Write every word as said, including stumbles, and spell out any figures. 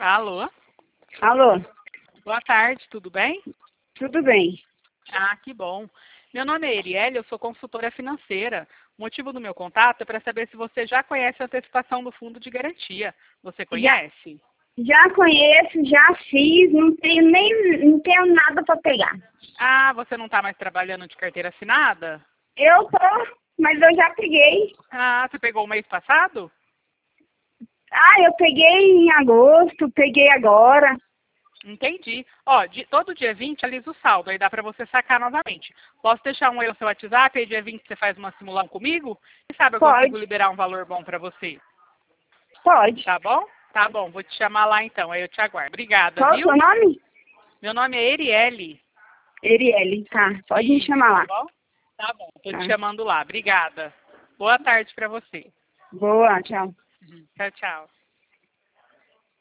Alô? Alô, Boa tarde, tudo bem? tudo bem? Ah, que bom. Meu nome é Erielle, eu sou consultora financeira. O motivo do meu contato é para saber se você já conhece a antecipação do fundo de garantia. Você Já, conhece? já conheço, já fiz, não tenho nem não tenho nada para pegar. Ah, você não está mais trabalhando de carteira assinada? Eu tô, mas eu já peguei. Ah, você pegou o mês passado? Ah, eu peguei em agosto, peguei agora. Entendi. Ó, de, todo dia vinte alisa o saldo, aí dá para você sacar novamente. Posso deixar um aí no seu WhatsApp, aí dia vinte você faz uma simulação comigo? Quem sabe eu consigo Pode, liberar um valor bom para você. pode. Tá bom? Tá bom, vou te chamar lá então, aí eu te aguardo. Obrigada, Qual o viu? seu nome? Meu nome é Erielle. Erielle, tá. Pode me Isso, chamar tá lá. bom? Tá bom, tô te Tá. chamando lá. Obrigada. Boa tarde para você. Boa, tchau. Uhum. Tchau, tchau.